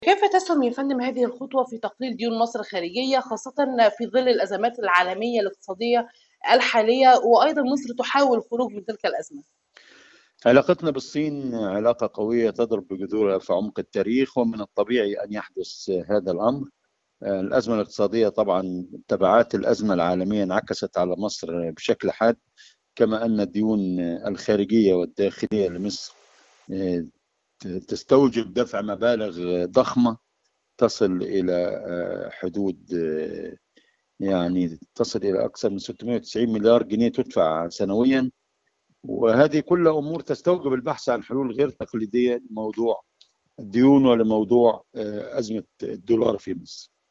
كيف تسهم يا فندم هذه الخطوة في تقليل ديون مصر الخارجية خاصة في ظل الأزمات العالمية الاقتصادية الحالية، وأيضا مصر تحاول الخروج من تلك الأزمة؟ علاقتنا بالصين علاقة قوية تضرب بجذورها في عمق التاريخ، ومن الطبيعي أن يحدث هذا الأمر. الأزمة الاقتصادية طبعا تبعات الأزمة العالمية انعكست على مصر بشكل حاد، كما أن الديون الخارجية والداخلية لمصر آه، تستوجب دفع مبالغ ضخمة تصل إلى حدود يعني تصل إلى أكثر من 690 مليار جنيه تدفع سنويا. وهذه كلها أمور تستوجب البحث عن حلول غير تقليدية لموضوع الديون ولموضوع أزمة الدولار في مصر.